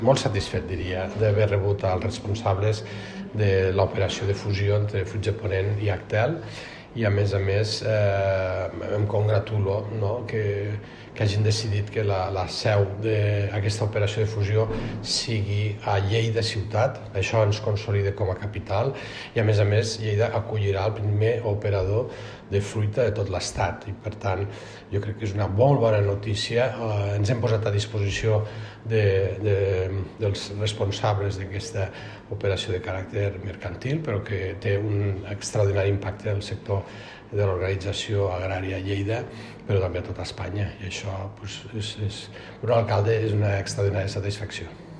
Molt satisfet, diria, d'haver rebut els responsables de l'operació de fusió entre Fruits de Ponent i Actel, i a més em congratulo, no?, que hagin decidit que la seu d'aquesta operació de fusió sigui a Lleida ciutat. Això ens consolida com a capital i a més Lleida acollirà el primer operador de fruita de tot l'estat i per tant jo crec que és una molt bona notícia. Ens hem posat a disposició dels responsables d'aquesta operació de caràcter mercantil, però que té un extraordinari impacte en el sector de l'organització agrària a Lleida, però també a tota Espanya, i això per un alcalde és una extraordinària satisfacció.